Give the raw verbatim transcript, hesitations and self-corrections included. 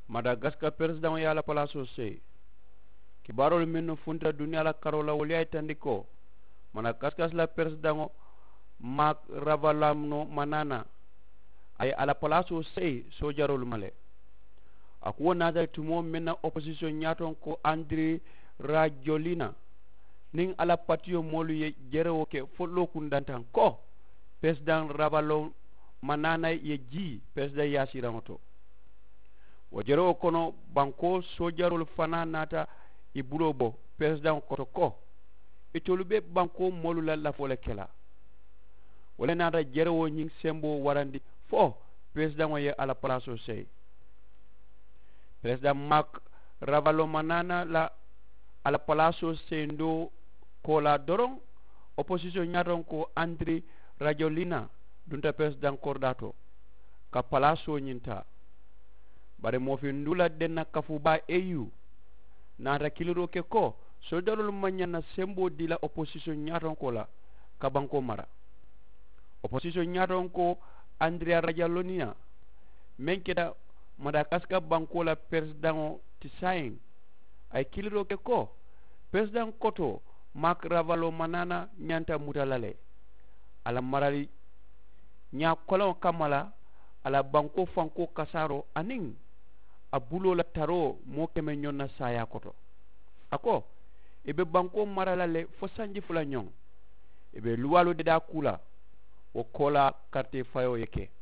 Madagascar president ya la palaso se kibarol minno funta dunia la karola woliay tandiko Madagascar la president Mak Ravalamno Manana ay ala palaso se so jarol male akuwo nada tumo menna opposition nyaton ko Andry Rajoelina ning ala patio molu ye jerewo ke follo kundantan ko president Ravalo Manana ye ji president yasirangoto wo jerewo kono banko sojarol fana nata i bulobo president koto ko itolube banko molu la la fole kela wala nata jerewo nying sembo warandi fo president ye ala palaso sey president Mak Ravalomanana la ala palaso sendo ko la dorong opposition nyaton ko Andry Rajoelina dunta president kordato ka palaso nyinta bare mo fi ndula denna kafuba au nata kiliro ke ko so dalol manyana sembo dila opposition nyaton ko la ka banko mara opposition nyaton ko Andry Rajoelina men keda Madagascar banko la president tisain ay kiliro ke ko president koto Mak Ravalomanana nyanta mutalale ala marali nya kolon kamala ala banko fanko kasaro aning abulo la taro mo keme nyonna saya koto ako ebe banko maralale fo sanji fula nyon ebe luwalu de da kula o kola carte fayo yeke